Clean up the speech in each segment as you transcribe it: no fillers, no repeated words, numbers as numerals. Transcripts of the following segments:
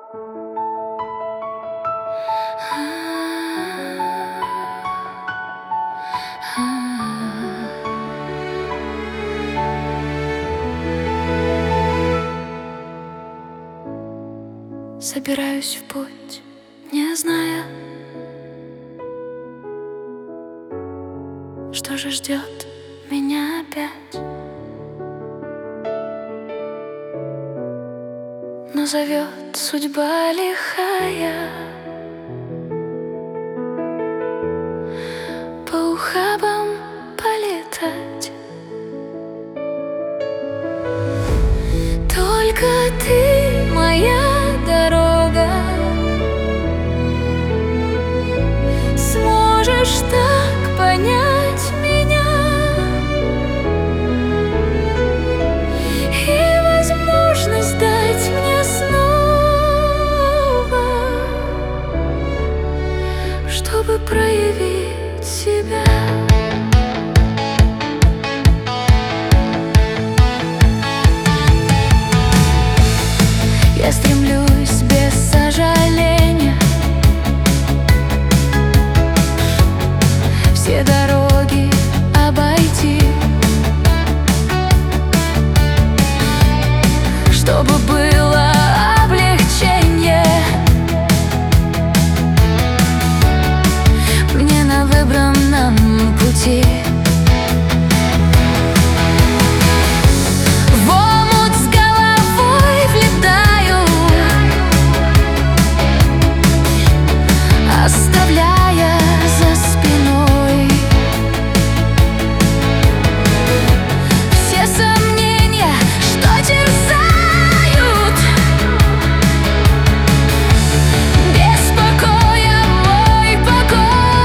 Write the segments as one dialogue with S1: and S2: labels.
S1: Собираюсь в путь, не зная, что же ждет меня опять. Но зовет судьба лихая по ухабам полетать. Только ты моя дорога, сможешь так понять меня и возможность дать мне снова, чтобы проявить себя. Я стремлюсь без сожаления все дороги обойти, чтобы было облегчение мне на выбранном пути. Оставляя за спиной все сомнения, что терзают беспокоя мой покой.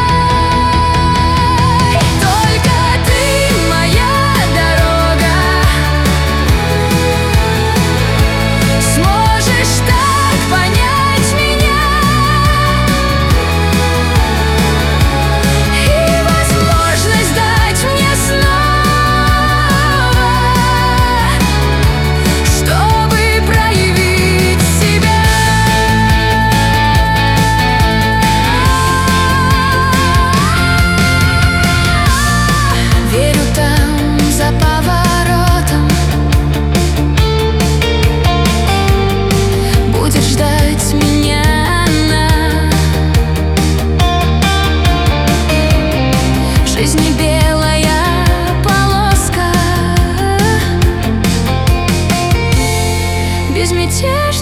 S1: Только ты моя дорога, сможешь так понять меня жизни белая полоска, безмятежная.